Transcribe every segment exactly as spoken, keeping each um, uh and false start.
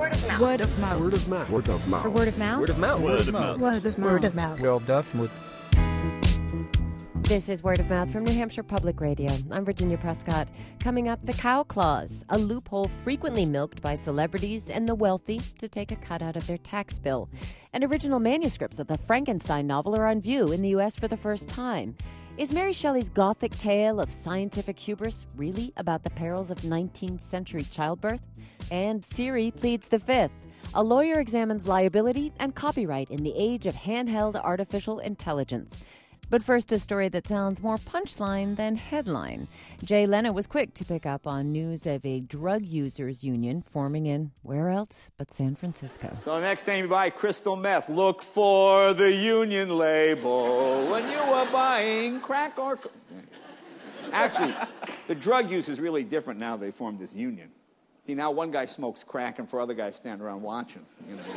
Word of mouth. Word of mouth. Word of mouth. Word of mouth. For word of mouth. Word of mouth. Word of mouth. Word of mouth. Word of mouth. Word of mouth. This is Word of Mouth from New Hampshire Public Radio. I'm Virginia Prescott. Coming up, the cow clause, a loophole frequently milked by celebrities and the wealthy to take a cut out of their tax bill. And original manuscripts of the Frankenstein novel are on view in the U S for the first time. Is Mary Shelley's Gothic tale of scientific hubris really about the perils of nineteenth century childbirth? And Siri pleads the fifth. A lawyer examines liability and copyright in the age of handheld artificial intelligence. But first, a story that sounds more punchline than headline. Jay Leno was quick to pick up on news of a drug users union forming in where else but San Francisco. So next time you buy crystal meth, look for the union label when you are buying crack or... Actually, the drug use is really different now they formed this union. See, now one guy smokes crack and four other guys stand around watching. You know?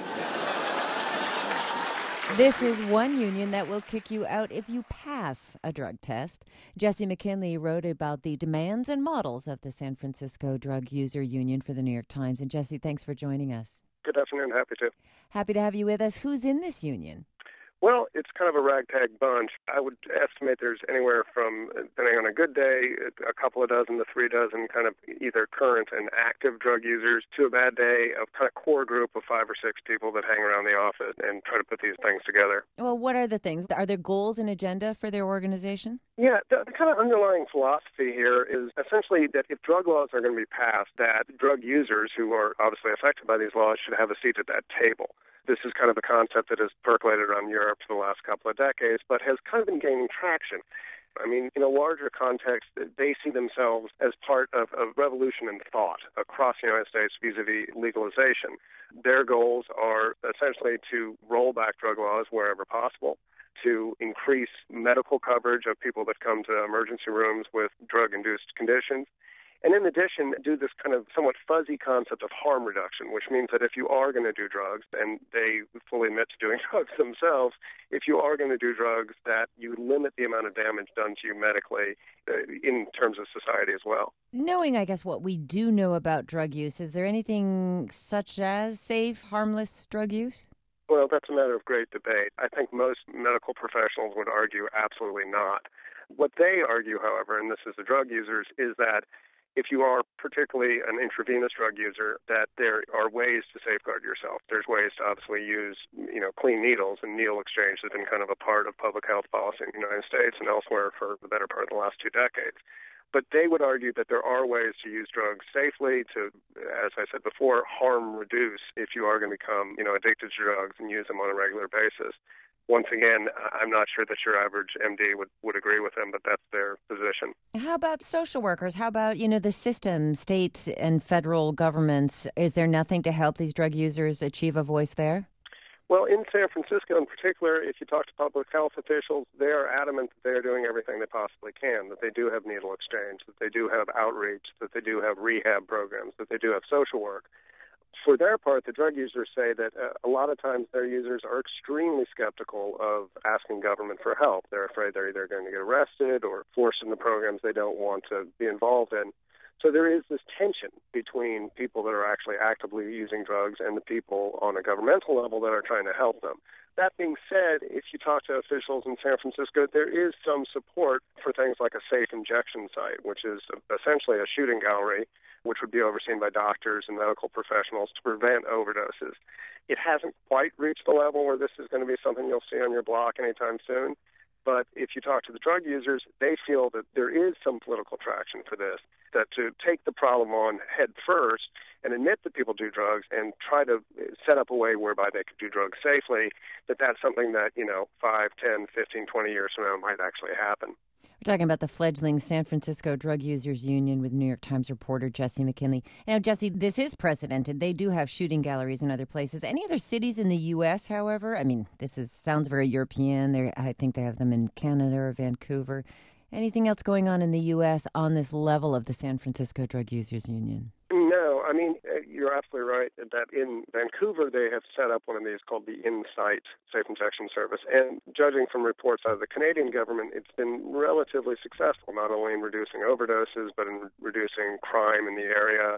This is one union that will kick you out if you pass a drug test. Jesse McKinley wrote about the demands and models of the San Francisco Drug User Union for the New York Times. And Jesse, thanks for joining us. Good afternoon. Happy to. Happy to have you with us. Who's in this union? Well, it's kind of a ragtag bunch. I would estimate there's anywhere from, depending on a good day, a couple of dozen to three dozen kind of either current and active drug users to a bad day, a kind of core group of five or six people that hang around the office and try to put these things together. Well, what are the things? Are there goals and agenda for their organization? Yeah, the, the kind of underlying philosophy here is essentially that if drug laws are going to be passed, that drug users who are obviously affected by these laws should have a seat at that table. This is kind of a concept that has percolated around Europe for the last couple of decades, but has kind of been gaining traction. I mean, in a larger context, they see themselves as part of a revolution in thought across the United States vis-a-vis legalization. Their goals are essentially to roll back drug laws wherever possible, to increase medical coverage of people that come to emergency rooms with drug-induced conditions, and in addition, do this kind of somewhat fuzzy concept of harm reduction, which means that if you are going to do drugs, and they fully admit to doing drugs themselves, if you are going to do drugs, that you limit the amount of damage done to you medically uh, in terms of society as well. Knowing, I guess, what we do know about drug use, is there anything such as safe, harmless drug use? Well, that's a matter of great debate. I think most medical professionals would argue absolutely not. What they argue, however, and this is the drug users, is that if you are particularly an intravenous drug user, that there are ways to safeguard yourself. There's ways to obviously use, you know, clean needles, and needle exchange has been kind of a part of public health policy in the United States and elsewhere for the better part of the last two decades. But they would argue that there are ways to use drugs safely, to, as I said before, harm reduce if you are going to become, you know, addicted to drugs and use them on a regular basis. Once again, I'm not sure that your average M D would, would agree with them, but that's their position. How about social workers? How about, you know, the system, state and federal governments? Is there nothing to help these drug users achieve a voice there? Well, in San Francisco in particular, if you talk to public health officials, they are adamant that they are doing everything they possibly can, that they do have needle exchange, that they do have outreach, that they do have rehab programs, that they do have social work. For their part, the drug users say that uh, a lot of times their users are extremely skeptical of asking government for help. They're afraid they're either going to get arrested or forced into programs they don't want to be involved in. So there is this tension between people that are actually actively using drugs and the people on a governmental level that are trying to help them. That being said, if you talk to officials in San Francisco, there is some support for things like a safe injection site, which is essentially a shooting gallery, which would be overseen by doctors and medical professionals to prevent overdoses. It hasn't quite reached the level where this is going to be something you'll see on your block anytime soon. But if you talk to the drug users, they feel that there is some political traction for this, that to take the problem on head first and admit that people do drugs and try to set up a way whereby they could do drugs safely, that that's something that, you know, five, ten, fifteen, twenty years from now might actually happen. We're talking about the fledgling San Francisco Drug Users Union with New York Times reporter Jesse McKinley. Now, Jesse, this is precedented. They do have shooting galleries in other places. Any other cities in the U S, however? I mean, this is sounds very European. They're, I think they have them in Canada or Vancouver. Anything else going on in the U S on this level of the San Francisco Drug Users Union? No, I mean, you're absolutely right that in Vancouver they have set up one of these called the Insight Safe Injection Service. And judging from reports out of the Canadian government, it's been relatively successful, not only in reducing overdoses, but in reducing crime in the area,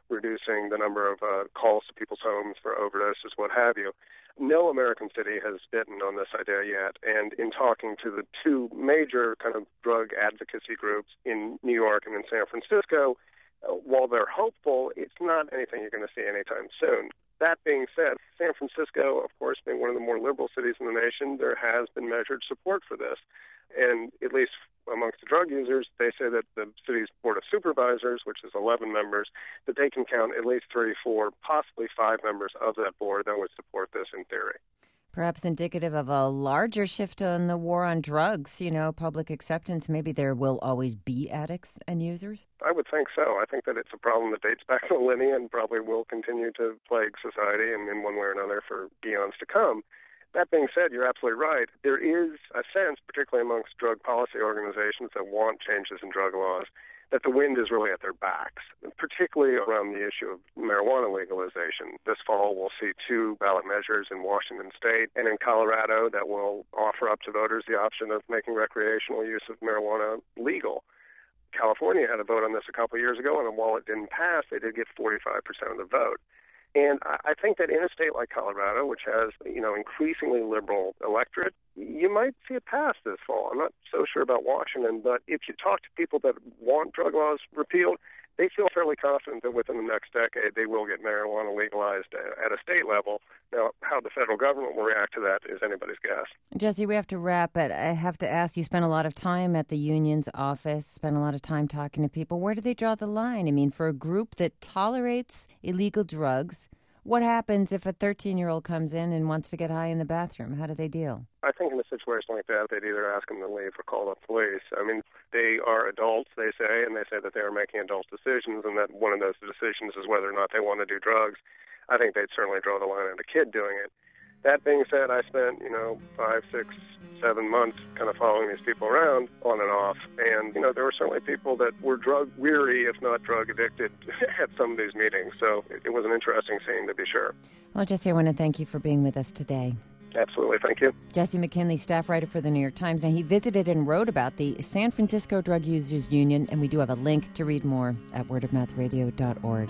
reducing the number of uh, calls to people's homes for overdoses, what have you. No American city has bitten on this idea yet, and in talking to the two major kind of drug advocacy groups in New York and in San Francisco, uh, while they're hopeful, it's not anything you're going to see anytime soon. That being said, San Francisco, of course, being one of the more liberal cities in the nation, there has been measured support for this. And at least amongst the drug users, they say that the city's Board of Supervisors, which is eleven members, that they can count at least three, four, possibly five members of that board that would support this in theory. Perhaps indicative of a larger shift on the war on drugs, you know, public acceptance. Maybe there will always be addicts and users? I would think so. I think that it's a problem that dates back millennia and probably will continue to plague society in, in one way or another for eons to come. That being said, you're absolutely right. There is a sense, particularly amongst drug policy organizations that want changes in drug laws, that the wind is really at their backs, particularly around the issue of marijuana legalization. This fall, we'll see two ballot measures in Washington State and in Colorado that will offer up to voters the option of making recreational use of marijuana legal. California had a vote on this a couple of years ago, and while it didn't pass, they did get forty-five percent of the vote. And I think that in a state like Colorado, which has, you know, increasingly liberal electorate, you might see it pass this fall. I'm not so sure about Washington, but if you talk to people that want drug laws repealed, they feel fairly confident that within the next decade they will get marijuana legalized at a state level. Now, how the federal government will react to that is anybody's guess. Jesse, we have to wrap, but I have to ask, you spent a lot of time at the union's office, spent a lot of time talking to people. Where do they draw the line? I mean, for a group that tolerates illegal drugs, what happens if a thirteen-year-old comes in and wants to get high in the bathroom? How do they deal? I think in a situation like that, they'd either ask them to leave or call the police. I mean, they are adults, they say, and they say that they are making adult decisions, and that one of those decisions is whether or not they want to do drugs. I think they'd certainly draw the line at a kid doing it. That being said, I spent, you know, five, six, seven months kind of following these people around on and off. And, you know, there were certainly people that were drug weary, if not drug addicted, at some of these meetings. So it, it was an interesting scene, to be sure. Well, Jesse, I want to thank you for being with us today. Absolutely. Thank you. Jesse McKinley, staff writer for the New York Times. Now, he visited and wrote about the San Francisco Drug Users Union, and we do have a link to read more at word of mouth radio dot org.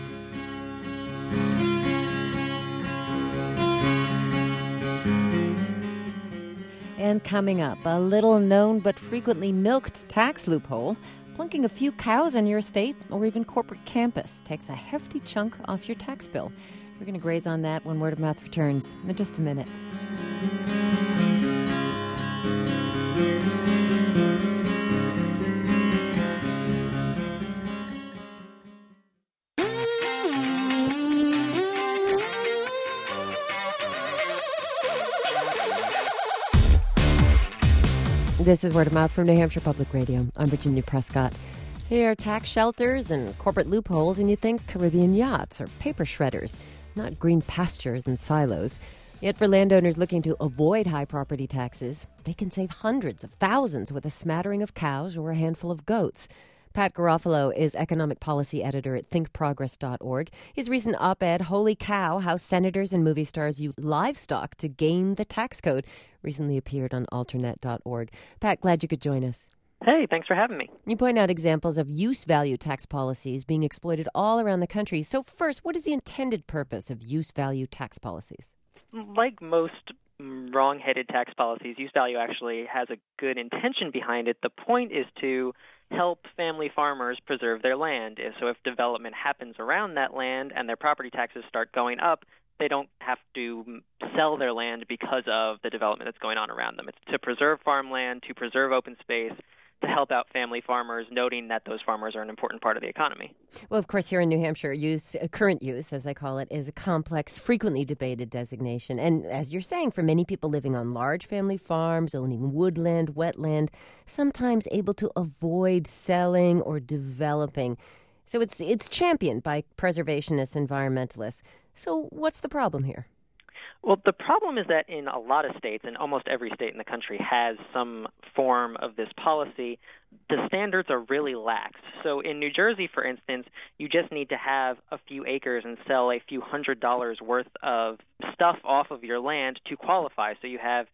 And coming up, a little known but frequently milked tax loophole. Plunking a few cows on your estate or even corporate campus takes a hefty chunk off your tax bill. We're going to graze on that when Word of Mouth returns in just a minute. This is Word of Mouth from New Hampshire Public Radio. I'm Virginia Prescott. Here are tax shelters and corporate loopholes, and you think Caribbean yachts or paper shredders, not green pastures and silos. Yet for landowners looking to avoid high property taxes, they can save hundreds of thousands with a smattering of cows or a handful of goats. Pat Garofalo is economic policy editor at think progress dot org. His recent op-ed, Holy Cow, How Senators and Movie Stars Use Livestock to Game the Tax Code, recently appeared on alternet dot org. Pat, glad you could join us. Hey, thanks for having me. You point out examples of use value tax policies being exploited all around the country. So first, what is the intended purpose of use value tax policies? Like most wrong-headed tax policies, use value actually has a good intention behind it. The point is to help family farmers preserve their land. So if development happens around that land and their property taxes start going up, they don't have to sell their land because of the development that's going on around them. It's to preserve farmland, to preserve open space, to help out family farmers, noting that those farmers are an important part of the economy. Well, of course, here in New Hampshire, use, uh, current use, as they call it, is a complex, frequently debated designation. And as you're saying, for many people living on large family farms, owning woodland, wetland, sometimes able to avoid selling or developing. So it's it's championed by preservationists, environmentalists. So what's the problem here? Well, the problem is that in a lot of states, and almost every state in the country has some form of this policy, the standards are really lax. So in New Jersey, for instance, you just need to have a few acres and sell a few hundred dollars worth of stuff off of your land to qualify. So you have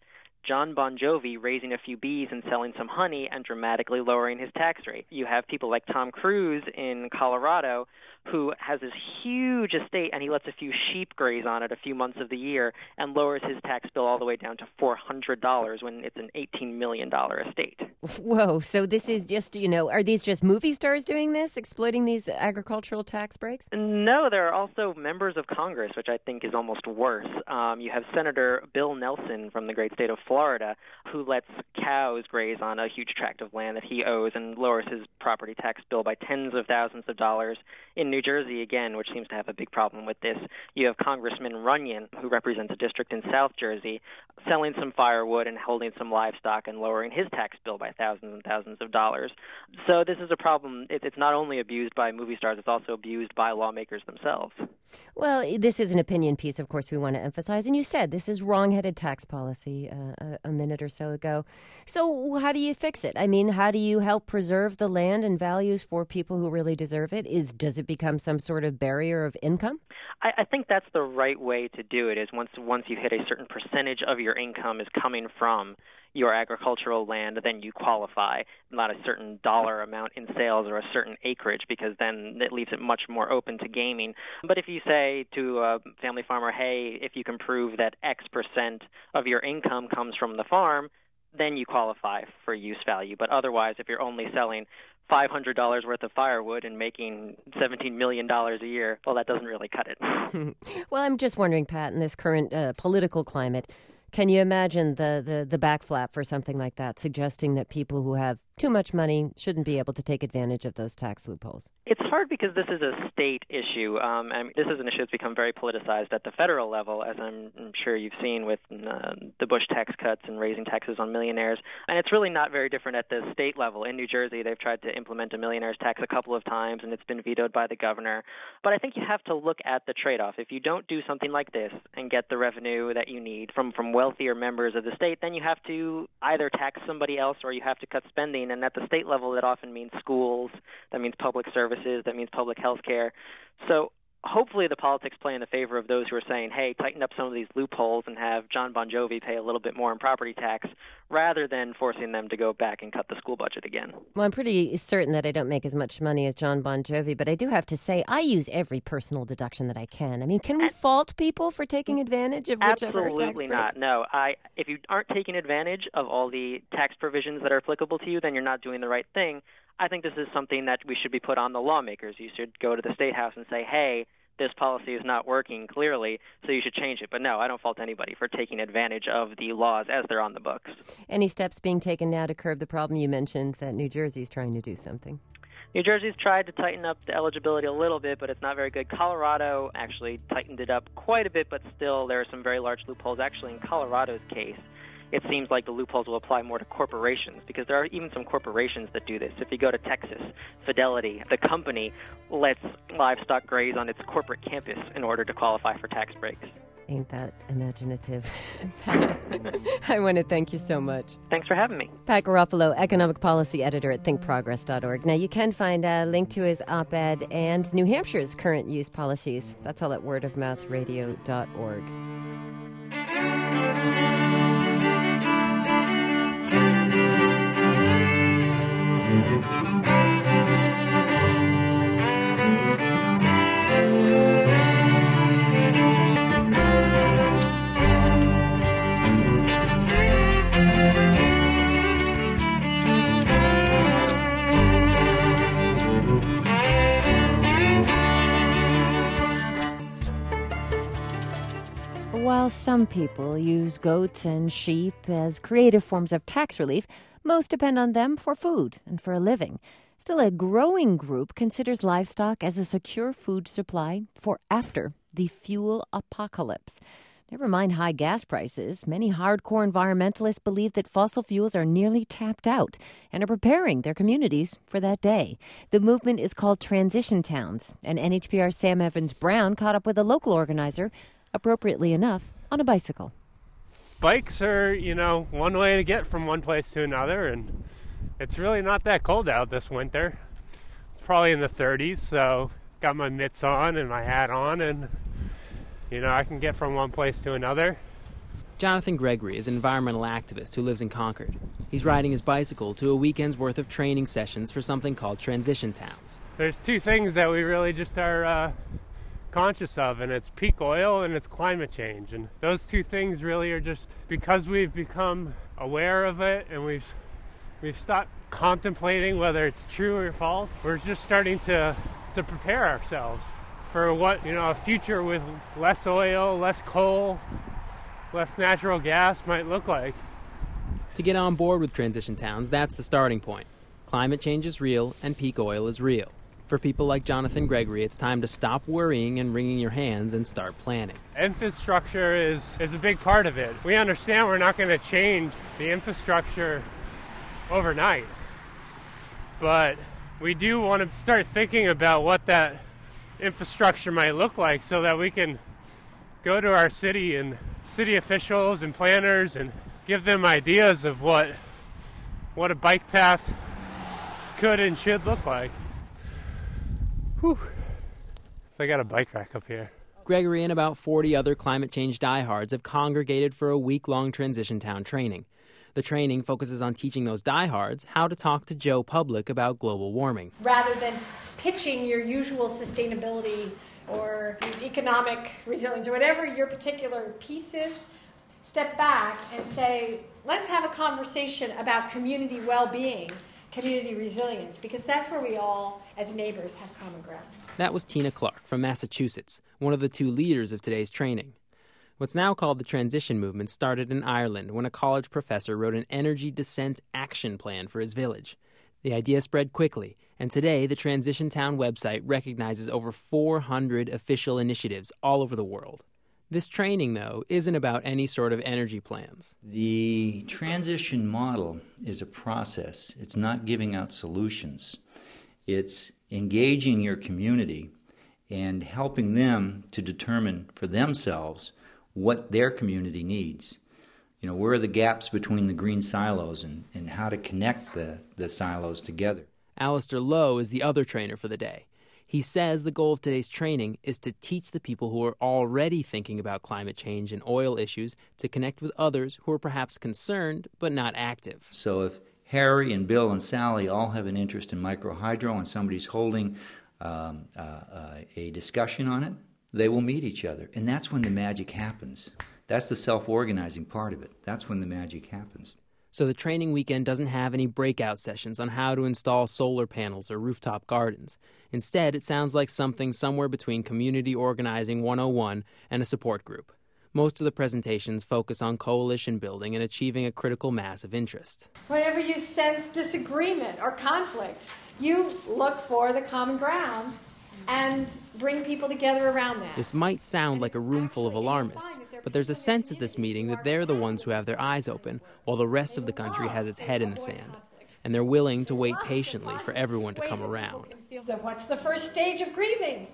John Bon Jovi raising a few bees and selling some honey and dramatically lowering his tax rate. You have people like Tom Cruise in Colorado who has this huge estate and he lets a few sheep graze on it a few months of the year and lowers his tax bill all the way down to four hundred dollars when it's an eighteen million dollars estate. Whoa, so this is just, you know, are these just movie stars doing this, exploiting these agricultural tax breaks? No, there are also members of Congress, which I think is almost worse. Um, you have Senator Bill Nelson from the great state of Florida who lets cows graze on a huge tract of land that he owes and lowers his property tax bill by tens of thousands of dollars. In New Jersey, again, which seems to have a big problem with this, you have Congressman Runyon, who represents a district in South Jersey, selling some firewood and holding some livestock and lowering his tax bill by thousands and thousands of dollars. So this is a problem. It's not only abused by movie stars, it's also abused by lawmakers themselves. Well, this is an opinion piece, of course, we want to emphasize. And you said this is wrong-headed tax policy uh, a, a minute or so ago. So how do you fix it? I mean, how do you help preserve the land and values for people who really deserve it? Is Does it become some sort of barrier of income? I, I think that's the right way to do it, is once once you hit a certain percentage of your income is coming from your agricultural land, then you qualify, not a certain dollar amount in sales or a certain acreage, because then it leaves it much more open to gaming. But if you say to a family farmer, hey, if you can prove that X percent of your income comes from the farm, then you qualify for use value. But otherwise, if you're only selling five hundred dollars worth of firewood and making seventeen million dollars a year, well, that doesn't really cut it. Well, I'm just wondering, Pat, in this current uh, political climate, can you imagine the, the, the backflap for something like that, suggesting that people who have too much money shouldn't be able to take advantage of those tax loopholes? It's hard because this is a state issue. Um, and this is an issue that's become very politicized at the federal level, as I'm, I'm sure you've seen with uh, the Bush tax cuts and raising taxes on millionaires. And it's really not very different at the state level. In New Jersey, they've tried to implement a millionaire's tax a couple of times, and it's been vetoed by the governor. But I think you have to look at the trade-off. If you don't do something like this and get the revenue that you need from, from wealthier members of the state, then you have to either tax somebody else or you have to cut spending. And at the state level, that often means schools, that means public services, that means public health care. So hopefully the politics play in the favor of those who are saying, hey, tighten up some of these loopholes and have John Bon Jovi pay a little bit more in property tax, rather than forcing them to go back and cut the school budget again. Well, I'm pretty certain that I don't make as much money as John Bon Jovi, but I do have to say I use every personal deduction that I can. I mean, can we fault people for taking advantage of whichever tax breaks? Absolutely not. No. I, if you aren't taking advantage of all the tax provisions that are applicable to you, then you're not doing the right thing. I think this is something that we should be put on the lawmakers. You should go to the State House and say, hey, this policy is not working clearly, so you should change it. But no, I don't fault anybody for taking advantage of the laws as they're on the books. Any steps being taken now to curb the problem? You mentioned that New Jersey's trying to do something. New Jersey's tried to tighten up the eligibility a little bit, but it's not very good. Colorado actually tightened it up quite a bit, but still there are some very large loopholes. Actually, in Colorado's case, it seems like the loopholes will apply more to corporations, because there are even some corporations that do this. If you go to Texas, Fidelity, the company lets livestock graze on its corporate campus in order to qualify for tax breaks. Ain't that imaginative? Pat, I want to thank you so much. Thanks for having me. Pat Garofalo, Economic Policy Editor at think progress dot org. Now, you can find a link to his op-ed and New Hampshire's current use policies. That's all at word of mouth radio dot org. While some people use goats and sheep as creative forms of tax relief, most depend on them for food and for a living. Still, a growing group considers livestock as a secure food supply for after the fuel apocalypse. Never mind high gas prices, many hardcore environmentalists believe that fossil fuels are nearly tapped out and are preparing their communities for that day. The movement is called Transition Towns, and N H P R's Sam Evans-Brown caught up with a local organizer, appropriately enough, on a bicycle. Bikes are, you know, one way to get from one place to another, and it's really not that cold out this winter. It's probably in the thirties, so got my mitts on and my hat on, and, you know, I can get from one place to another. Jonathan Gregory is an environmental activist who lives in Concord. He's riding his bicycle to a weekend's worth of training sessions for something called transition towns. There's two things that we really just are uh, conscious of, and it's peak oil and it's climate change. And those two things really are just because we've become aware of it and we've we've stopped contemplating whether it's true or false. We're just starting to to prepare ourselves for what, you know, a future with less oil, less coal, less natural gas might look like. To get on board with transition towns, that's the starting point. Climate change is real and peak oil is real. For people like Jonathan Gregory, it's time to stop worrying and wringing your hands and start planning. Infrastructure is, is a big part of it. We understand we're not going to change the infrastructure overnight, but we do want to start thinking about what that infrastructure might look like so that we can go to our city and city officials and planners and give them ideas of what what a bike path could and should look like. Whew. So I got a bike rack up here. Gregory and about forty other climate change diehards have congregated for a week-long transition town training. The training focuses on teaching those diehards how to talk to Joe Public about global warming. Rather than pitching your usual sustainability or economic resilience or whatever your particular piece is, step back and say, let's have a conversation about community well-being, community resilience, because that's where we all, as neighbors, have common ground. That was Tina Clark from Massachusetts, one of the two leaders of today's training. What's now called the transition movement started in Ireland when a college professor wrote an energy dissent action plan for his village. The idea spread quickly, and today the Transition Town website recognizes over four hundred official initiatives all over the world. This training, though, isn't about any sort of energy plans. The transition model is a process. It's not giving out solutions. It's engaging your community and helping them to determine for themselves what their community needs. You know, where are the gaps between the green silos and, and how to connect the, the silos together. Alistair Lowe is the other trainer for the day. He says the goal of today's training is to teach the people who are already thinking about climate change and oil issues to connect with others who are perhaps concerned but not active. So if Harry and Bill and Sally all have an interest in microhydro and somebody's holding um, uh, uh, a discussion on it, they will meet each other. And that's when the magic happens. That's the self-organizing part of it. That's when the magic happens. So the training weekend doesn't have any breakout sessions on how to install solar panels or rooftop gardens. Instead, it sounds like something somewhere between Community Organizing one oh one and a support group. Most of the presentations focus on coalition building and achieving a critical mass of interest. Whenever you sense disagreement or conflict, you look for the common ground and bring people together around that. This might sound like a room full of alarmists, but there's a sense at this meeting that they're the ones who have their eyes open while the rest of the country has its head in the sand. And they're willing to wait patiently for everyone to come around. What's the first stage of grieving?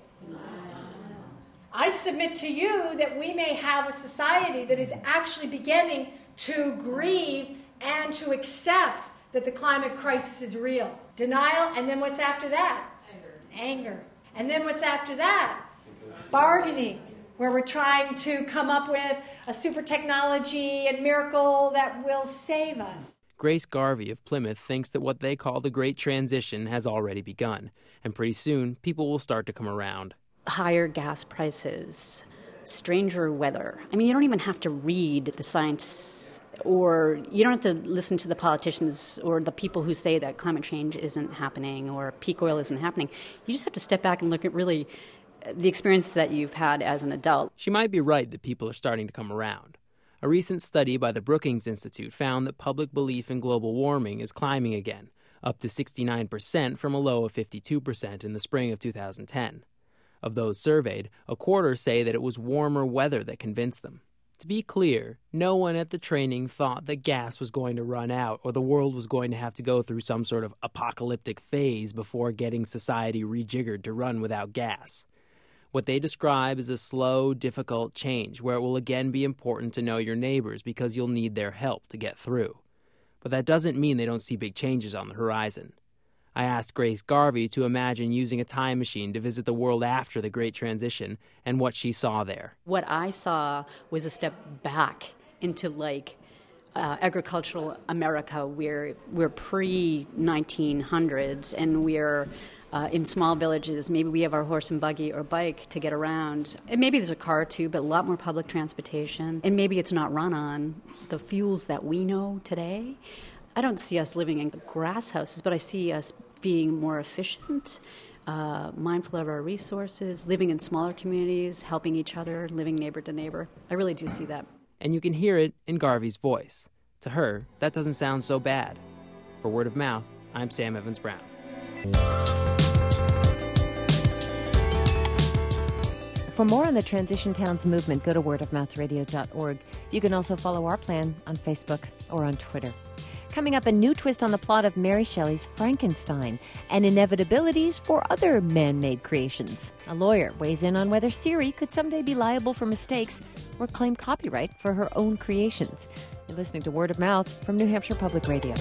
I submit to you that we may have a society that is actually beginning to grieve and to accept that the climate crisis is real. Denial, and then what's after that? Anger. Anger. And then what's after that? Bargaining, where we're trying to come up with a super technology and miracle that will save us. Grace Garvey of Plymouth thinks that what they call the Great Transition has already begun, and pretty soon people will start to come around. Higher gas prices, stranger weather. I mean, you don't even have to read the science, or you don't have to listen to the politicians or the people who say that climate change isn't happening or peak oil isn't happening. You just have to step back and look at really the experiences that you've had as an adult. She might be right that people are starting to come around. A recent study by the Brookings Institute found that public belief in global warming is climbing again, up to sixty-nine percent from a low of fifty-two percent in the spring of two thousand ten. Of those surveyed, a quarter say that it was warmer weather that convinced them. To be clear, no one at the training thought that gas was going to run out or the world was going to have to go through some sort of apocalyptic phase before getting society rejiggered to run without gas. What they describe is a slow, difficult change where it will again be important to know your neighbors because you'll need their help to get through. But that doesn't mean they don't see big changes on the horizon. I asked Grace Garvey to imagine using a time machine to visit the world after the Great Transition and what she saw there. What I saw was a step back into like uh, agricultural America. We're we're pre nineteen hundreds, and we're uh, in small villages. Maybe we have our horse and buggy or bike to get around, and maybe there's a car too, but a lot more public transportation. And maybe it's not run on the fuels that we know today. I don't see us living in grass houses, but I see us being more efficient, uh, mindful of our resources, living in smaller communities, helping each other, living neighbor to neighbor. I really do see that. And you can hear it in Garvey's voice. To her, that doesn't sound so bad. For Word of Mouth, I'm Sam Evans-Brown. For more on the Transition Towns movement, go to word of mouth radio dot org. You can also follow our plan on Facebook or on Twitter. Coming up, a new twist on the plot of Mary Shelley's Frankenstein and inevitabilities for other man-made creations. A lawyer weighs in on whether Siri could someday be liable for mistakes or claim copyright for her own creations. You're listening to Word of Mouth from New Hampshire Public Radio.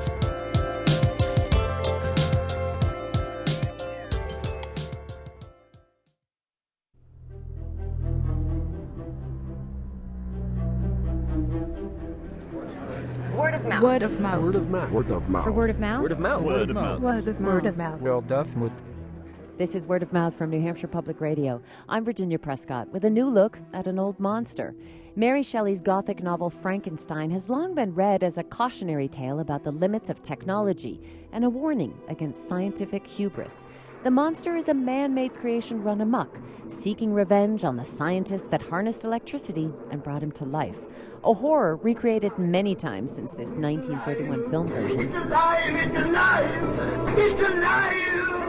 Word of mouth. Word of mouth. Word of mouth. Word of mouth. For word of mouth. Word of mouth. Word of mouth. Word of mouth. Word of mouth. Word of mouth. This is Word of Mouth from New Hampshire Public Radio. I'm Virginia Prescott with a new look at an old monster. Mary Shelley's Gothic novel Frankenstein has long been read as a cautionary tale about the limits of technology and a warning against scientific hubris. The monster is a man-made creation run amok, seeking revenge on the scientists that harnessed electricity and brought him to life. A horror recreated many times since this nineteen thirty-one film version. It's alive! It's alive! It's alive!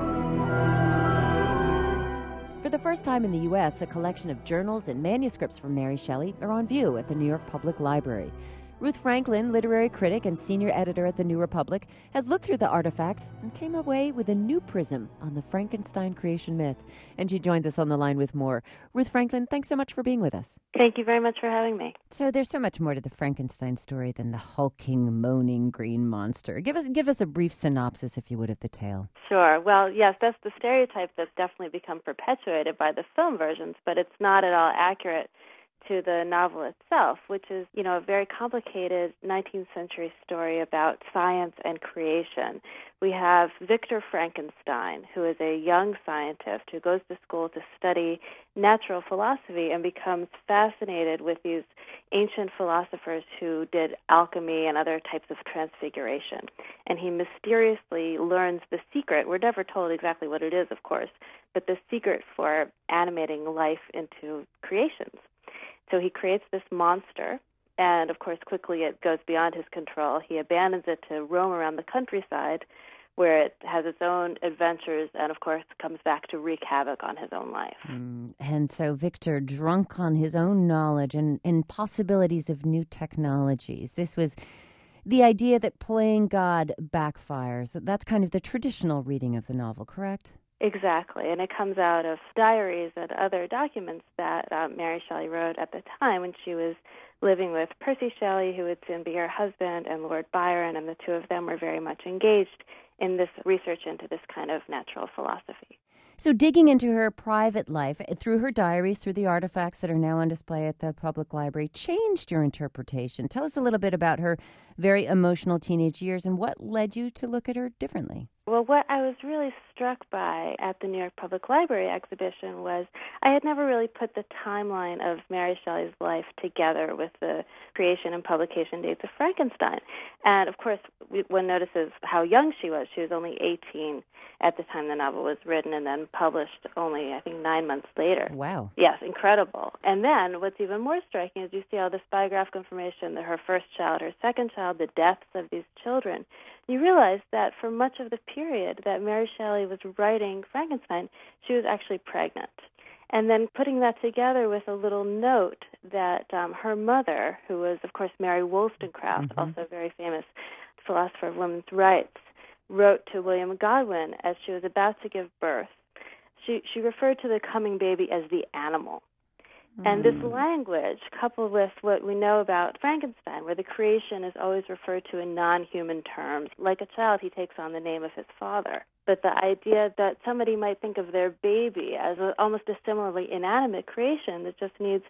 For the first time in the U S, a collection of journals and manuscripts from Mary Shelley are on view at the New York Public Library. Ruth Franklin, literary critic and senior editor at the New Republic, has looked through the artifacts and came away with a new prism on the Frankenstein creation myth. And she joins us on the line with more. Ruth Franklin, thanks so much for being with us. Thank you very much for having me. So there's so much more to the Frankenstein story than the hulking, moaning green monster. Give us give us a brief synopsis, if you would, of the tale. Sure. Well, yes, that's the stereotype that's definitely become perpetuated by the film versions, but it's not at all accurate to the novel itself, which is, you know, a very complicated nineteenth century story about science and creation. We have Victor Frankenstein, who is a young scientist who goes to school to study natural philosophy and becomes fascinated with these ancient philosophers who did alchemy and other types of transfiguration. And he mysteriously learns the secret. We're never told exactly what it is, of course, but the secret for animating life into creations. So he creates this monster, and of course quickly it goes beyond his control. He abandons it to roam around the countryside where it has its own adventures and of course comes back to wreak havoc on his own life. Mm. And so Victor, drunk on his own knowledge and, and possibilities of new technologies, this was the idea that playing God backfires. That's kind of the traditional reading of the novel, correct? Exactly, and it comes out of diaries and other documents that um, Mary Shelley wrote at the time when she was living with Percy Shelley, who would soon be her husband, and Lord Byron, and the two of them were very much engaged in this research into this kind of natural philosophy. So digging into her private life, through her diaries, through the artifacts that are now on display at the public library, changed your interpretation. Tell us a little bit about her very emotional teenage years and what led you to look at her differently. Well, what I was really struck by at the New York Public Library exhibition was I had never really put the timeline of Mary Shelley's life together with the creation and publication dates of Frankenstein. And, of course, one notices how young she was. She was only eighteen at the time the novel was written and then published only, I think, nine months later. Wow. Yes, incredible. And then what's even more striking is you see all this biographical information, that her first child, her second child, the deaths of these children. You realize that for much of the period that Mary Shelley was writing Frankenstein, she was actually pregnant. And then putting that together with a little note that um, her mother, who was, of course, Mary Wollstonecraft, mm-hmm. also a very famous philosopher of women's rights, wrote to William Godwin as she was about to give birth. She, she referred to the coming baby as the animal. And this language, coupled with what we know about Frankenstein, where the creation is always referred to in non-human terms, like a child, he takes on the name of his father. But the idea that somebody might think of their baby as a, almost a similarly inanimate creation that just needs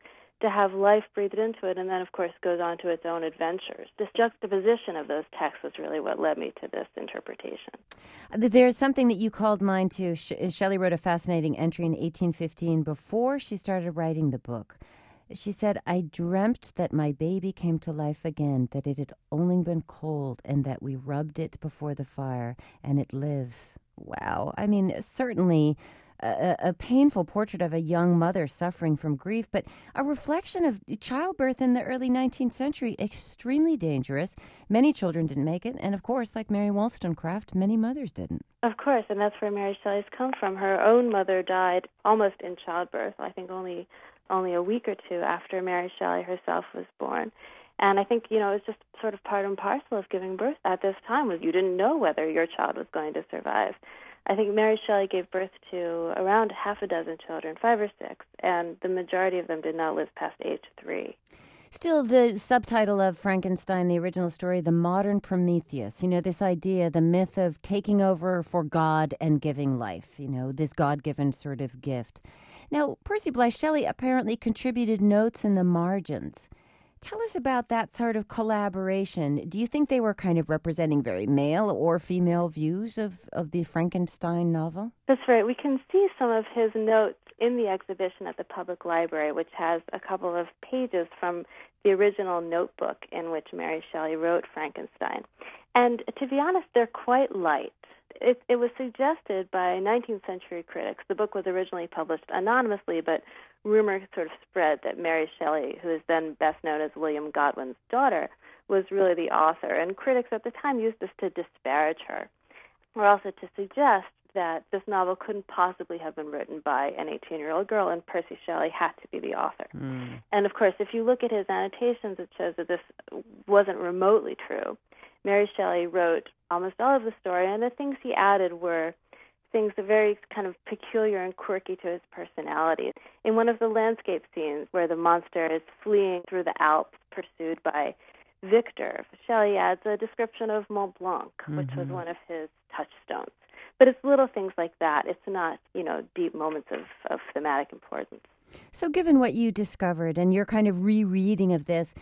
to have life breathed into it, and then, of course, goes on to its own adventures. This juxtaposition of those texts was really what led me to this interpretation. There's something that you called mine, too. Shelley wrote a fascinating entry in eighteen fifteen before she started writing the book. She said, "I dreamt that my baby came to life again, that it had only been cold, and that we rubbed it before the fire, and it lives." Wow. I mean, certainly a, a painful portrait of a young mother suffering from grief, but a reflection of childbirth in the early nineteenth century, extremely dangerous. Many children didn't make it, and of course, like Mary Wollstonecraft, many mothers didn't. Of course, and that's where Mary Shelley's come from. Her own mother died almost in childbirth, I think only only a week or two after Mary Shelley herself was born. And I think, you know, it was just sort of part and parcel of giving birth at this time, was you didn't know whether your child was going to survive. I think Mary Shelley gave birth to around half a dozen children, five or six, and the majority of them did not live past age three. Still, the subtitle of Frankenstein, the original story, The Modern Prometheus, you know, this idea, the myth of taking over for God and giving life, you know, this God-given sort of gift. Now, Percy Bysshe Shelley apparently contributed notes in the margins. Tell us about that sort of collaboration. Do you think they were kind of representing very male or female views of, of the Frankenstein novel? That's right. We can see some of his notes in the exhibition at the Public Library, which has a couple of pages from the original notebook in which Mary Shelley wrote Frankenstein. And to be honest, they're quite light. It, it was suggested by nineteenth century critics. The book was originally published anonymously, but rumor sort of spread that Mary Shelley, who is then best known as William Godwin's daughter, was really the author. And critics at the time used this to disparage her, or also to suggest that this novel couldn't possibly have been written by an eighteen-year-old girl, and Percy Shelley had to be the author. Mm. And, of course, if you look at his annotations, it shows that this wasn't remotely true. Mary Shelley wrote almost all of the story, and the things he added were things that are very kind of peculiar and quirky to his personality. In one of the landscape scenes where the monster is fleeing through the Alps pursued by Victor, Shelley adds a description of Mont Blanc, mm-hmm. which was one of his touchstones. But it's little things like that. It's not, you know, deep moments of, of thematic importance. So given what you discovered and your kind of rereading of this,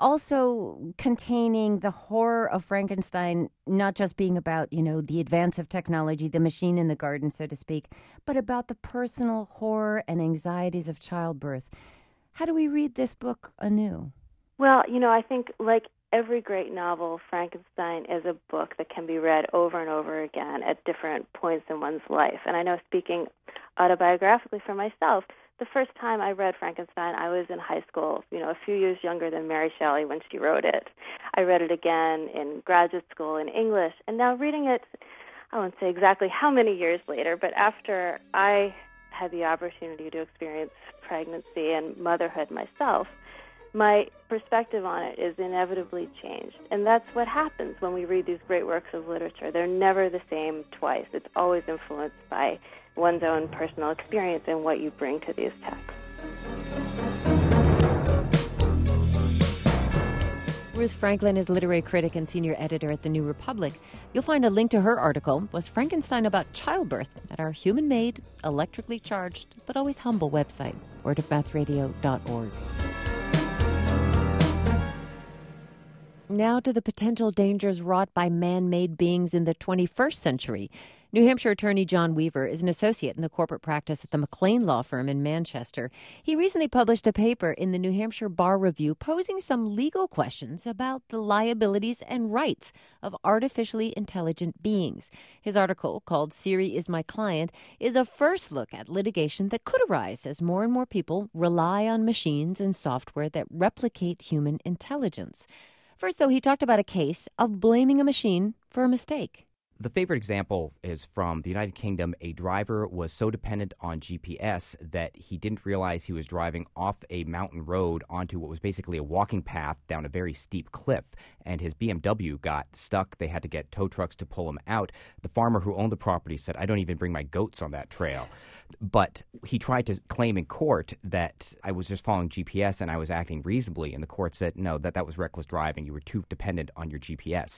also containing the horror of Frankenstein, not just being about, you know, the advance of technology, the machine in the garden, so to speak, but about the personal horror and anxieties of childbirth. How do we read this book anew? Well, you know, I think like every great novel, Frankenstein is a book that can be read over and over again at different points in one's life. And I know, speaking autobiographically for myself, the first time I read Frankenstein, I was in high school, you know, a few years younger than Mary Shelley when she wrote it. I read it again in graduate school in English, and now reading it, I won't say exactly how many years later, but after I had the opportunity to experience pregnancy and motherhood myself, my perspective on it is inevitably changed. And that's what happens when we read these great works of literature. They're never the same twice. It's always influenced by one's own personal experience and what you bring to these texts. Ruth Franklin is literary critic and senior editor at The New Republic. You'll find a link to her article, Was Frankenstein About Childbirth?, at our human-made, electrically charged, but always humble website, word of mouth radio dot org. Now to the potential dangers wrought by man-made beings in the twenty-first century. New Hampshire attorney John Weaver is an associate in the corporate practice at the McLean Law Firm in Manchester. He recently published a paper in the New Hampshire Bar Review posing some legal questions about the liabilities and rights of artificially intelligent beings. His article, called Siri is My Client, is a first look at litigation that could arise as more and more people rely on machines and software that replicate human intelligence. First, though, he talked about a case of blaming a machine for a mistake. The favorite example is from the United Kingdom. A driver was so dependent on G P S that he didn't realize he was driving off a mountain road onto what was basically a walking path down a very steep cliff, and his B M W got stuck. They had to get tow trucks to pull him out. The farmer who owned the property said, "I don't even bring my goats on that trail." But he tried to claim in court that I was just following G P S and I was acting reasonably, and the court said, no, that that was reckless driving. You were too dependent on your G P S.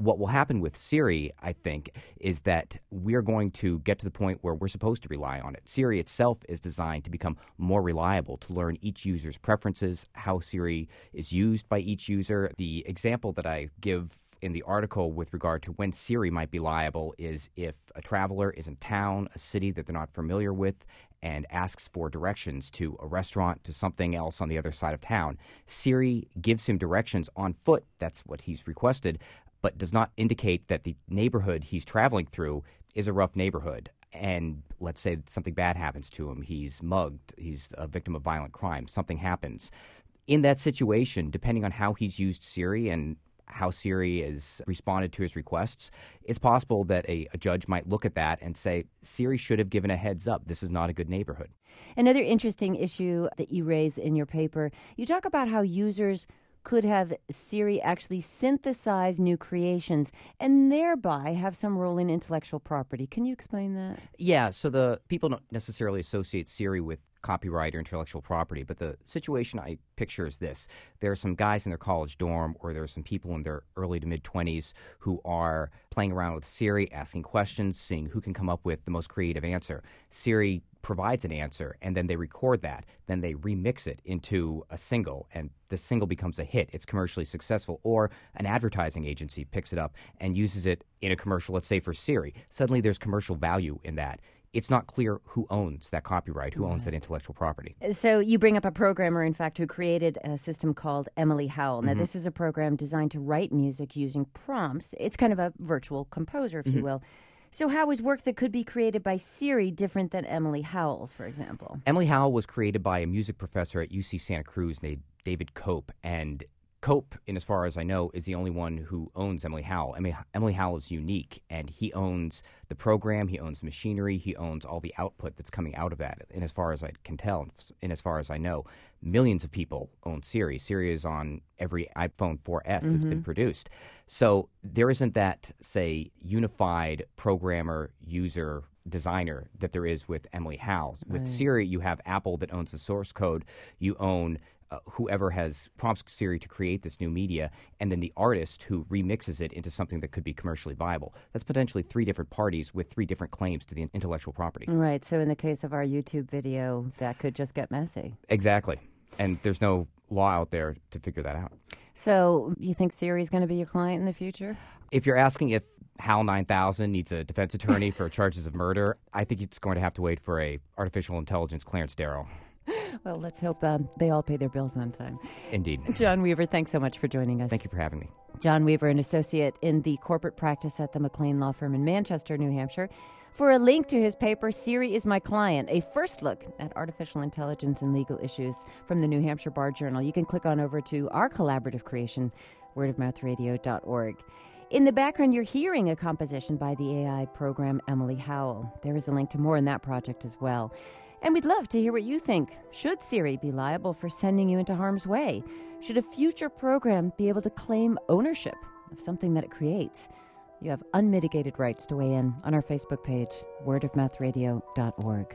what will happen with Siri, I think, is that we're going to get to the point where we're supposed to rely on it. Siri itself is designed to become more reliable, to learn each user's preferences, how Siri is used by each user. The example that I give in the article with regard to when Siri might be liable is if a traveler is in town, a city that they're not familiar with, and asks for directions to a restaurant, to something else on the other side of town. Siri gives him directions on foot. That's what he's requested, but does not indicate that the neighborhood he's traveling through is a rough neighborhood. And let's say something bad happens to him. He's mugged. He's a victim of violent crime. Something happens. In that situation, depending on how he's used Siri and how Siri has responded to his requests, it's possible that a, a judge might look at that and say, Siri should have given a heads up. This is not a good neighborhood. Another interesting issue that you raise in your paper, you talk about how users could have Siri actually synthesize new creations and thereby have some role in intellectual property. Can you explain that? Yeah, so the people don't necessarily associate Siri with copyright or intellectual property, but the situation I picture is this. There are some guys in their college dorm, or there are some people in their early to mid-twenties who are playing around with Siri, asking questions, seeing who can come up with the most creative answer. Siri provides an answer, and then they record that. Then they remix it into a single, and the single becomes a hit. It's commercially successful. Or an advertising agency picks it up and uses it in a commercial, let's say for Siri. Suddenly there's commercial value in that. It's not clear who owns that copyright, who owns that intellectual property. So you bring up a programmer, in fact, who created a system called Emily Howell. Now, Mhm. this is a program designed to write music using prompts. It's kind of a virtual composer, if Mhm. you will. So how is work that could be created by Siri different than Emily Howell's, for example? Emily Howell was created by a music professor at U C Santa Cruz named David Cope, and Cope, in as far as I know, is the only one who owns Emily Howell. Emily, Emily Howell is unique, and he owns the program, he owns the machinery, he owns all the output that's coming out of that. And as far as I can tell, and as far as I know, millions of people own Siri. Siri is on every iPhone four S that's been Mhm. produced. So there isn't that, say, unified programmer, user, designer that there is with Emily Howell. With Right. Siri, you have Apple that owns the source code. You own uh, whoever has prompts Siri to create this new media, and then the artist who remixes it into something that could be commercially viable. That's potentially three different parties with three different claims to the intellectual property. Right. So in the case of our YouTube video, that could just get messy. Exactly. And there's no law out there to figure that out. So you think Siri's going to be your client in the future? If you're asking if HAL nine thousand needs a defense attorney for charges of murder, I think it's going to have to wait for a artificial intelligence clearance Darrow. Well, let's hope um, they all pay their bills on time. Indeed. John Weaver, thanks so much for joining us. Thank you for having me. John Weaver, an associate in the corporate practice at the McLean Law Firm in Manchester, New Hampshire. For a link to his paper, Siri is My Client, a first look at artificial intelligence and legal issues from the New Hampshire Bar Journal, you can click on over to our collaborative creation, word of mouth radio dot org. In the background, you're hearing a composition by the A I program Emily Howell. There is a link to more in that project as well. And we'd love to hear what you think. Should Siri be liable for sending you into harm's way? Should a future program be able to claim ownership of something that it creates? You have unmitigated rights to weigh in on our Facebook page, word of mouth radio dot org.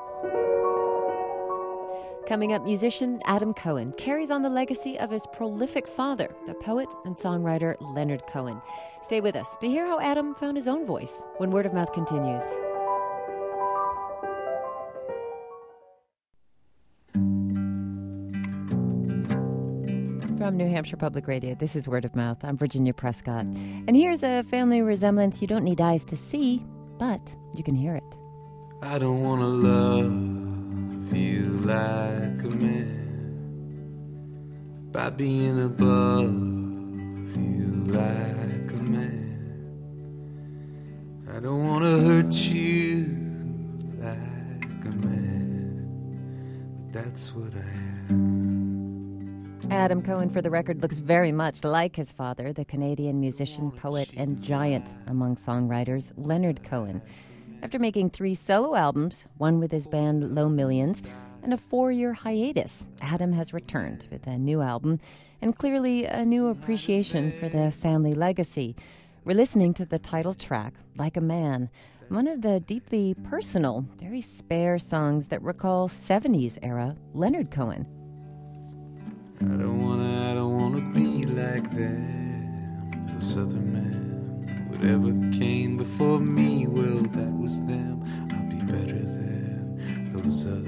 Coming up, musician Adam Cohen carries on the legacy of his prolific father, the poet and songwriter Leonard Cohen. Stay with us to hear how Adam found his own voice when Word of Mouth continues. From New Hampshire Public Radio, this is Word of Mouth. I'm Virginia Prescott. And here's a family resemblance you don't need eyes to see, but you can hear it. I don't want to love you like a man by being above you like a man. I don't want to hurt you like a man, but that's what I am. Adam Cohen, for the record, looks very much like his father, the Canadian musician, poet, and giant among songwriters, Leonard Cohen. After making three solo albums, one with his band Low Millions, and a four-year hiatus, Adam has returned with a new album and clearly a new appreciation for the family legacy. We're listening to the title track, Like a Man, one of the deeply personal, very spare songs that recall seventies-era Leonard Cohen. I don't wanna, I don't wanna be like that, those other men. whatever came before me, well, that was them. I'll be better than those other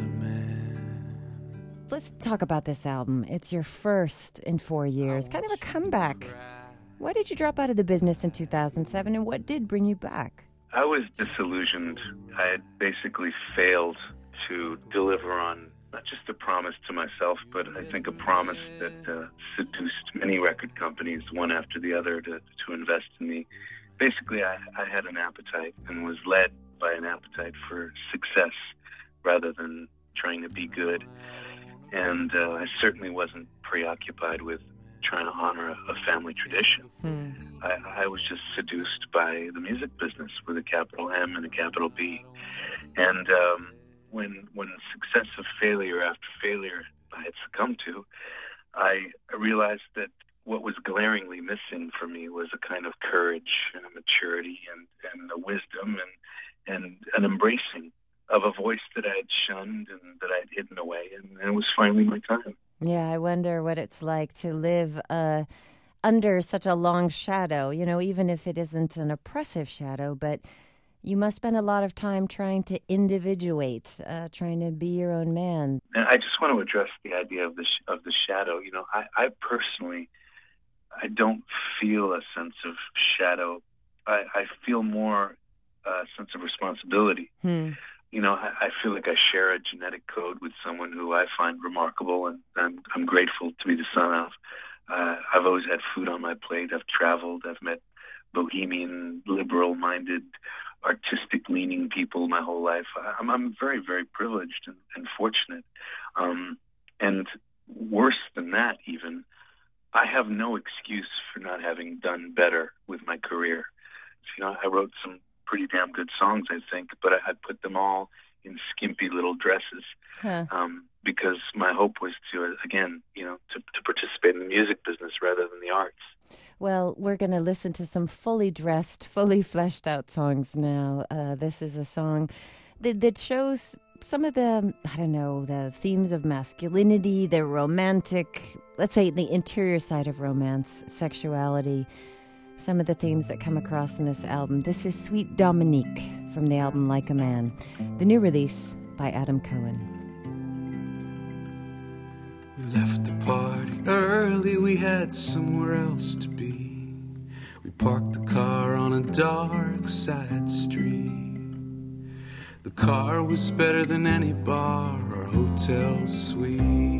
men. Let's talk about this album. It's your first in four years, kind of a comeback. Why did you drop out of the business in two thousand seven, and what did bring you back? I was disillusioned. I had basically failed to deliver on not just a promise to myself, but I think a promise that uh, seduced many record companies, one after the other, to, to invest in me. Basically, I, I had an appetite and was led by an appetite for success rather than trying to be good. And uh, I certainly wasn't preoccupied with trying to honor a, a family tradition. Hmm. I, I was just seduced by the music business with a capital M and a capital B. And um, when when successive failure after failure I had succumbed to, I, I realized that what was glaringly missing for me was a kind of courage and a maturity and, and a wisdom and, and an embracing of a voice that I had shunned and that I had hidden away. And, and it was finally my time. Yeah, I wonder what it's like to live uh, under such a long shadow, you know, even if it isn't an oppressive shadow, but you must spend a lot of time trying to individuate, uh, trying to be your own man. And I just want to address the idea of the sh- of the shadow. You know, I, I personally, I don't feel a sense of shadow. I, I feel more a sense of responsibility. Hmm. You know, I, I feel like I share a genetic code with someone who I find remarkable, and I'm, I'm grateful to be the son of. Uh, I've always had food on my plate. I've traveled. I've met bohemian, liberal-minded, artistic-leaning people my whole life. I'm, I'm very, very privileged and, and fortunate. Um, and worse than that, even, I have no excuse for not having done better with my career. So, you know, I wrote some pretty damn good songs, I think, but I, I put them all in skimpy little dresses huh. um, because my hope was to, again, you know, to, to participate in the music business rather than the arts. Well, we're going to listen to some fully dressed, fully fleshed out songs now. Uh, this is a song that, that shows some of the, I don't know, the themes of masculinity, the romantic, let's say the interior side of romance, sexuality, some of the themes that come across in this album. This is Sweet Dominique from the album Like a Man, the new release by Adam Cohen. We left the party early, we had somewhere else to be. We parked the car on a dark side street. The car was better than any bar or hotel suite.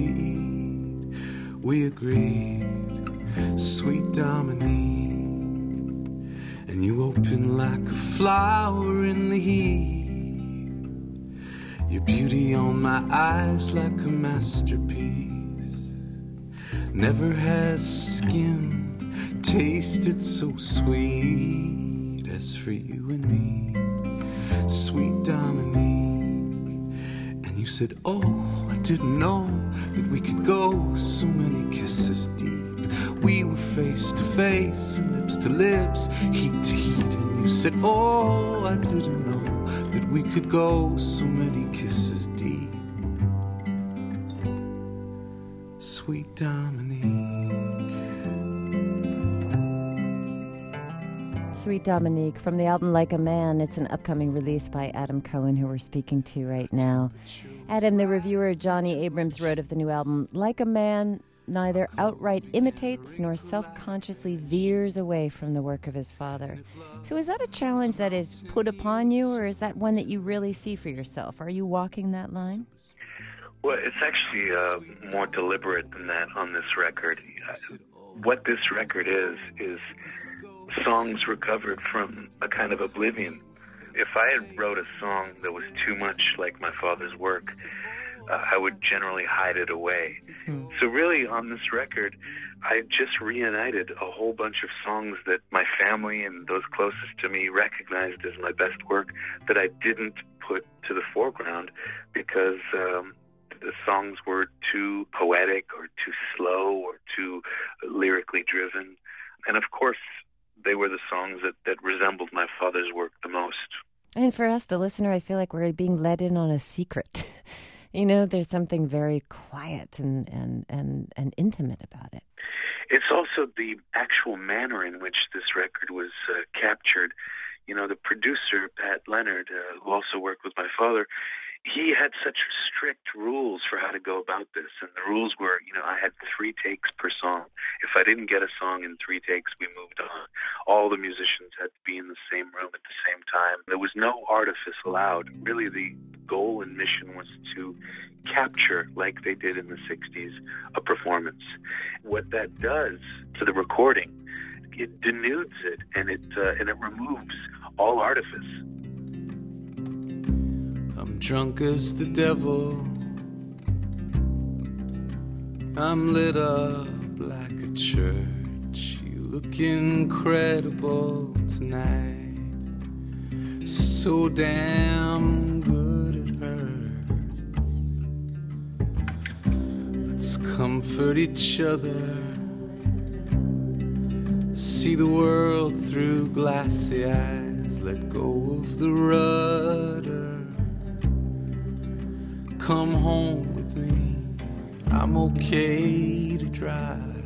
We agreed, sweet Dominique. And you open like a flower in the heat. Your beauty on my eyes like a masterpiece. Never has skin tasted so sweet as for you and me, sweet Dominique. And you said, oh, I didn't know that we could go so many kisses deep. We were face to face, lips to lips, heat to heat. And you said, oh, I didn't know that we could go so many kisses deep. Sweet Dominique. Sweet Dominique from the album Like a Man. It's an upcoming release by Adam Cohen, who we're speaking to right now. Adam, the reviewer Johnny Abrams, wrote of the new album, Like a Man neither outright imitates nor self-consciously veers away from the work of his father. So is that a challenge that is put upon you, or is that one that you really see for yourself? Are you walking that line? Well, it's actually uh, more deliberate than that on this record. What this record is, is songs recovered from a kind of oblivion. If I had wrote a song that was too much like my father's work, uh, I would generally hide it away. Mm-hmm. So really, on this record, I just reunited a whole bunch of songs that my family and those closest to me recognized as my best work that I didn't put to the foreground because um, the songs were too poetic or too slow or too lyrically driven. And of course, they were the songs that, that resembled my father's work the most. And for us, the listener, I feel like we're being let in on a secret. You know, there's something very quiet and, and, and, and intimate about it. It's also the actual manner in which this record was uh, captured. You know, the producer, Pat Leonard, uh, who also worked with my father, he had such strict rules for how to go about this. And the rules were, you know, I had three takes per song. If I didn't get a song in three takes, we moved on. All the musicians had to be in the same room at the same time. There was no artifice allowed. Really, the goal and mission was to capture, like they did in the sixties, a performance. What that does to the recording, it denudes it, and it uh, and it removes all artifice. I'm drunk as the devil. I'm lit up like a church. You look incredible tonight. So damn good it hurts. Let's comfort each other. See the world through glassy eyes. Let go of the rudder. Come home with me, I'm okay to drive.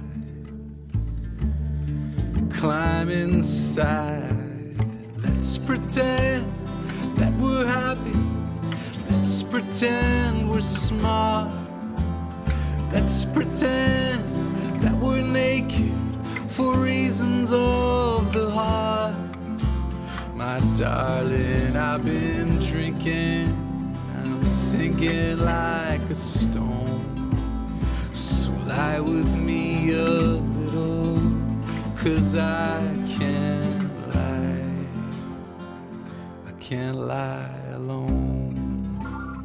Climb inside, let's pretend that we're happy. Let's pretend we're smart. Let's pretend that we're naked for reasons of the heart. My darling, I've been drinking, sinking like a stone. So lie with me a little, 'cause I can't lie. I can't lie alone.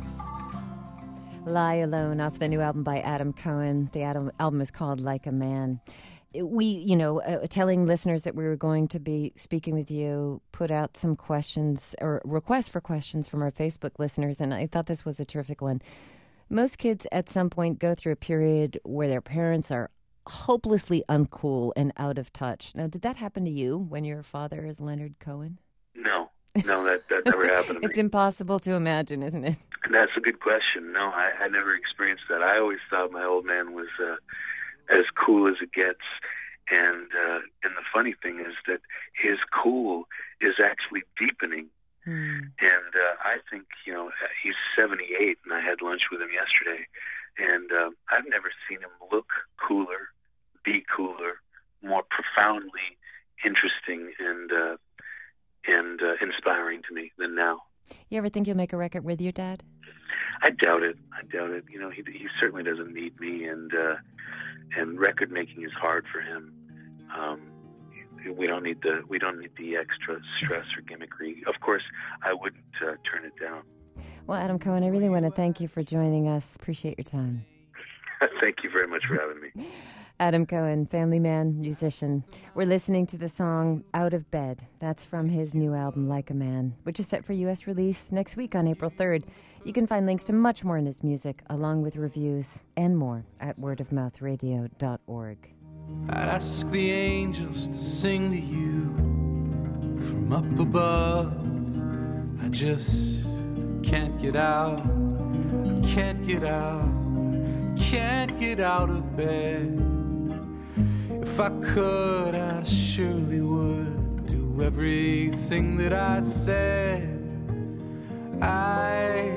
Lie Alone off the new album by Adam Cohen. The Adam, album is called Like a Man. We, you know, uh, telling listeners that we were going to be speaking with you, put out some questions or requests for questions from our Facebook listeners, and I thought this was a terrific one. Most kids at some point go through a period where their parents are hopelessly uncool and out of touch. Now, did that happen to you when your father is Leonard Cohen? No, no, that, that never happened to me. It's impossible to imagine, isn't it? That's a good question. No, I, I never experienced that. I always thought my old man was uh, as cool as it gets. And uh, and the funny thing is that his cool is actually deepening. Mm. And uh, I think, you know, he's seventy-eight, and I had lunch with him yesterday. And uh, I've never seen him look cooler, be cooler, more profoundly interesting and uh, and uh, inspiring to me than now. You ever think you'll make a record with your dad? I doubt it. I doubt it. You know, he he certainly doesn't need me, and uh, and record making is hard for him. Um, we don't need the we don't need the extra stress or gimmickry. Of course, I wouldn't uh, turn it down. Well, Adam Cohen, I really want to thank you for joining us. Appreciate your time. Thank you very much for having me. Adam Cohen, family man, musician. We're listening to the song Out of Bed. That's from his new album, Like a Man, which is set for U S release next week on April third. You can find links to much more in his music, along with reviews and more, at word of mouth radio dot org. I'd ask the angels to sing to you from up above. I just can't get out, I can't get out, can't get out of bed. If I could, I surely would do everything that I said. I,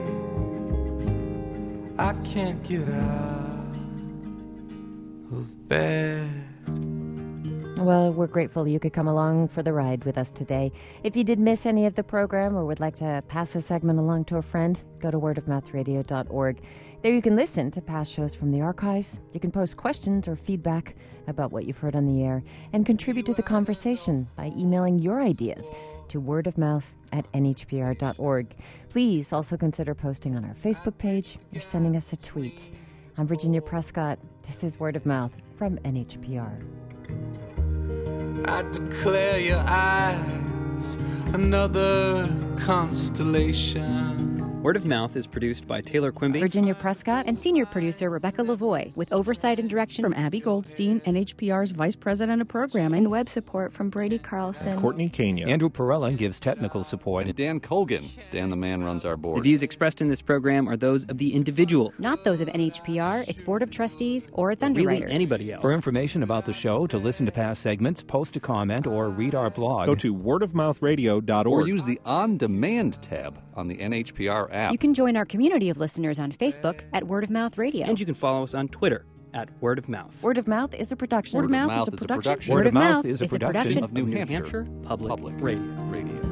I can't get out of bed. Well, we're grateful you could come along for the ride with us today. If you did miss any of the program or would like to pass a segment along to a friend, go to word of mouth radio dot org. There you can listen to past shows from the archives. You can post questions or feedback about what you've heard on the air and contribute to the conversation by emailing your ideas to wordofmouth at n h p r dot org. Please also consider posting on our Facebook page or sending us a tweet. I'm Virginia Prescott. This is Word of Mouth from N H P R. I declare your eyes another constellation. Word of Mouth is produced by Taylor Quimby, Virginia Prescott, and senior producer Rebecca Lavoie, with oversight and direction from Abby Goldstein, N H P R's Vice President of Programming, and web support from Brady Carlson. And Courtney Kenya. Andrew Perella gives technical support. And Dan Colgan. Dan the man runs our board. The views expressed in this program are those of the individual, not those of N H P R, its board of trustees, or its underwriters. Really anybody else. For information about the show, to listen to past segments, post a comment, or read our blog, go to word of mouth radio dot org. Or use the On Demand tab on the N H P R app. You can join our community of listeners on Facebook at Word of Mouth Radio. And you can follow us on Twitter at Word of Mouth. Word of Mouth is a production. Word of Mouth is a production. Word of Mouth is a production of New Hampshire Public, Public Radio. Radio.